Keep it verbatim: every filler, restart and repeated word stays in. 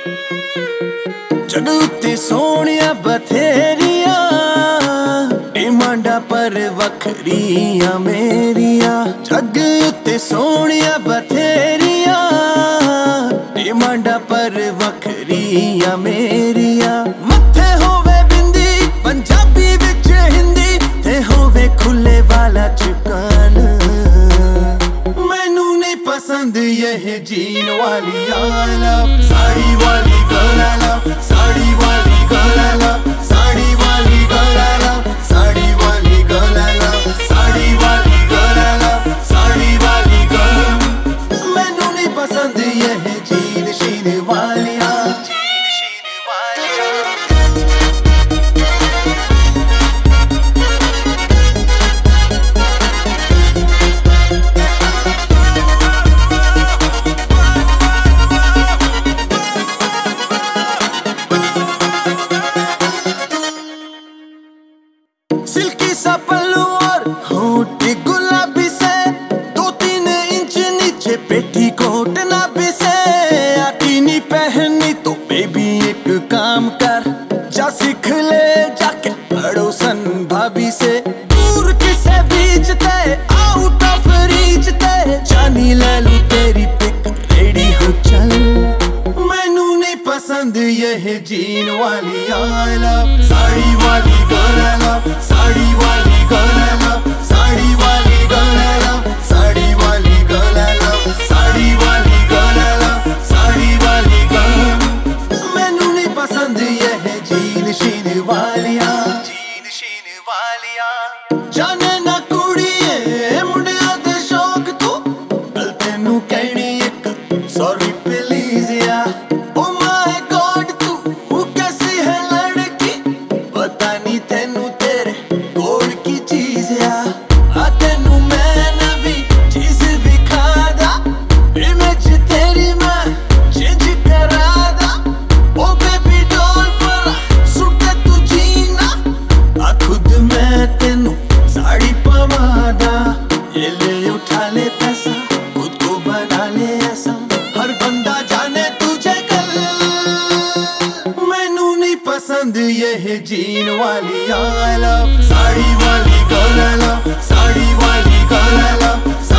जग उत्ते सोहणिया बथेरिया डिमांडा पर वखरिया मेरिया। जग उत्ते सोहणिया बथेरिया डिमांडा पर वखरिया मेरिया। मत्थे होवे बिंदी पंजाबी विच हिंदी ते होवे खुले वाला चिकन। मैनू नहीं पसंद यह जीन वाली आला साड़ी वाली गलाला साड़ी वाली गलाला साड़ी वाली गलाला साड़ी वाली गलाला साड़ी वाली गलाला साड़ी वाली गला। मैनू नहीं पसंद यह जीन शीन वालिया जीन शीन वालिया। सिल्की सा पल्लू और होंठ गुलाबी से दो तीन इंच नीचे पेटीकोट नाभि से। आती नहीं पहननी तो बेबी एक काम कर जा सीख ले जाके पड़ोसन भाभी से। दूर किसे बीचते आउट ऑफ रीच ते जानी ले लूं तेरी पिक रेडी हो चल। मैनू नहीं पसंद यह जीन वाली आला साड़ी वाली गलाला साड़ी वाली गलाला साड़ी वाली गलाला साड़ी वाली गलाला साड़ी वाली गलाला साड़ी वाली गला। मैनू नहीं पसंद यह जीन शीन वालिया जीन शीन वालिया। जाने ना कुड़िए मुंडिया दे शौक तू गल तेनू कहनी एक सॉरी प्लीज या। ओ माय गॉड तू कैसी है लड़की पता नहीं तेनू तेरे गोड़ की चीज या। आ तेनू मैं नवी चीज दिखादा इमेज तेरी मैं चेंज करादा। ओ बेबी डॉल पर सुट तू जीना आ खुद मैं तेनू साड़ी पवादा। ये ले उठा ले पैसा खुद को बना ले ऐसा हर बंदा जाने तुझे कल। मैनू नहीं पसंद यह जीन वाली आला साड़ी वाली गलाला साड़ी वाली गलाला